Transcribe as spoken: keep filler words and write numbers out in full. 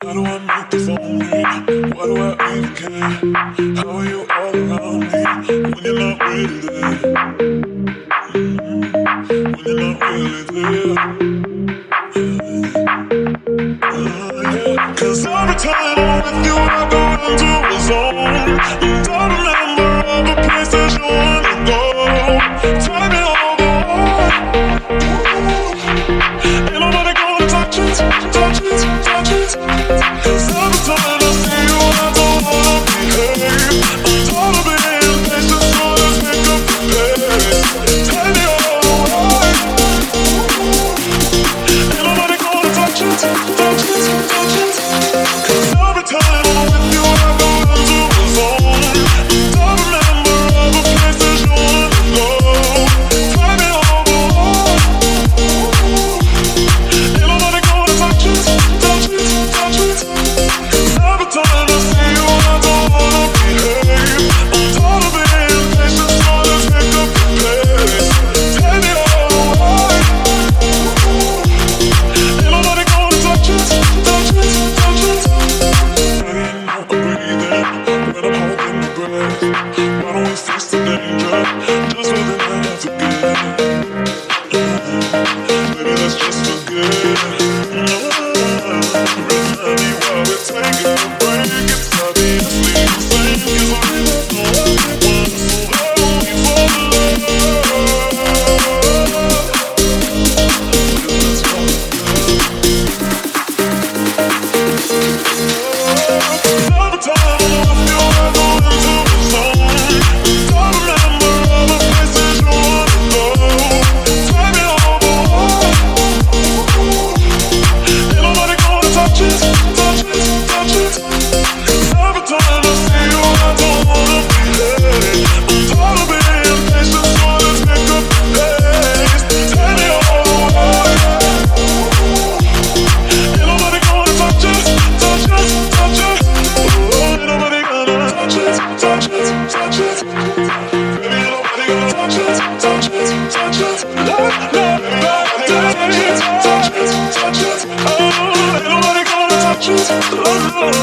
How do I make the phone ring? Why do I even care? How are you all around me when you're not really there? Mm-hmm. When you're not really there. Uh, yeah. Cause every time I'm with you I go into a zone, and I remember all the places you wanna go. Tell me all the ain't nobody gonna touch it, touch it, touch it. Cause every time I see you I don't wanna behave. I'm tired of being impatient, so let's pick up the pace. Tell me all the way. Ain't nobody gonna touch it, touch it, touch it. Cause every time I'm with you I go into a zone, and I remember all the places you wanna go. Tell me all the way. Ain't nobody gonna touch it, touch it, touch it. Cause every time I see you I don't wanna behave. I'm tired of being impatient, so let's pick up the pace. Tell me all the way. Ain't nobody gonna touch it, touch it, touch it. Ready and not breathing when I'm holding my breath. Why don't we face the danger just for the night again? Maybe let's just forget. Remind me while we're taking a break. It's obviously the same, cause we both know everyone, so why don't we fall in love? Let's fall in love. Every time I'm with you I go into a zone, and I remember all the places you wanna go. Tell me all the way. Ain't nobody gonna touch it, touch it, touch it. Cause every time I see you I don't wanna behave. I'm tired of being impatient, so let's pick up the pace. Tell me all the way. Ain't nobody gonna touch it, touch it, touch it. Oh, ain't nobody gonna touch it, touch it, touch it. Baby, ain't nobody gonna touch it, touch it, touch it. No, no, nobody gonna touch it, touch it, touch it. Oh, ain't nobody gonna touch it. Oh, no.